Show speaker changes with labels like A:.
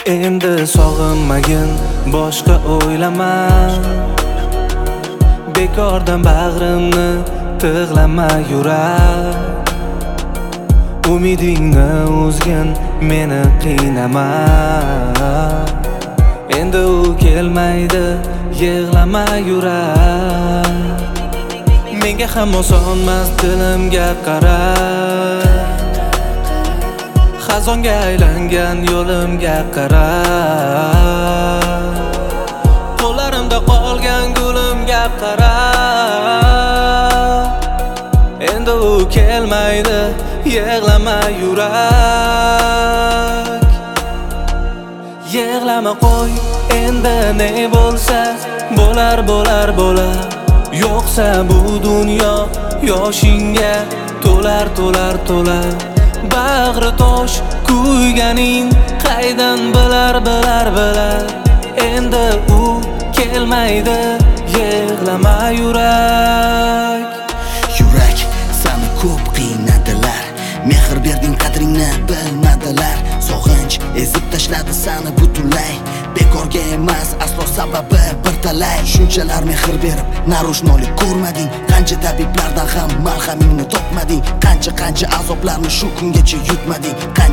A: Endi sog'inmagin, boshqa o'ylama. Bekordan bag'rimni tig'lama yurak. Umidingni uzgin, meni qiynama. Endi u kelmaydi, yig'lama yurak. Menga ham osonmas dilimga qarab. Xazonga aylangan yo'limga qarab. Qo'llarimda qolgan gulimga qarab. Endi u kelmaydi, yig'lama yurak. Yig'lama qo'y, endi ne bo'lsa bo'lar. Yo'qsa bu dunyo yoshingga to'lar. Bag'ri tosh kuyganing qaydan bilar. Endi u kelmaydi, yig'lama yurak.
B: Yurak, seni ko'p qiynadilar. Mehr berding, qadringni bilmadilar. Sog'inch ezib tashladi seni butunlay. Bekorga emas, aslo sababi bir talay. Shunchalar mehr berib, narushnolik ko'rmading. Qancha tabiblardan ham malhamingni topmading. Qancha azoblarni shu kungacha yutmading.